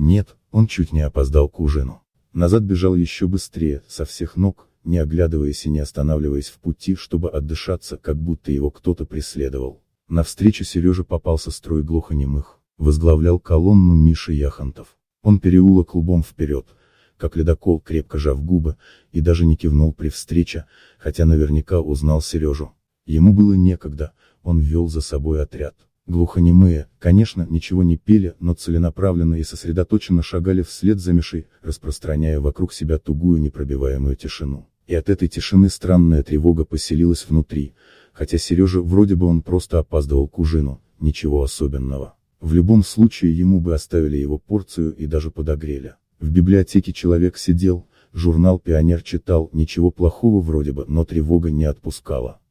Нет, он чуть не опоздал к ужину. Назад бежал еще быстрее, со всех ног, не оглядываясь и не останавливаясь в пути, чтобы отдышаться, как будто его кто-то преследовал. Навстречу Сереже попался строй глухонемых. Возглавлял колонну Миша Яхонтов. Он переулок лбом вперед, как ледокол, крепко жав губы, и даже не кивнул при встрече, хотя наверняка узнал Сережу. Ему было некогда, он вел за собой отряд. Глухонемые, конечно, ничего не пели, но целенаправленно и сосредоточенно шагали вслед за Мишей, распространяя вокруг себя тугую непробиваемую тишину. И от этой тишины странная тревога поселилась внутри, хотя Сережа вроде бы он просто опаздывал к ужину, ничего особенного. В любом случае ему бы оставили его порцию и даже подогрели. В библиотеке человек сидел, журнал «Пионер» читал, ничего плохого вроде бы, но тревога не отпускала.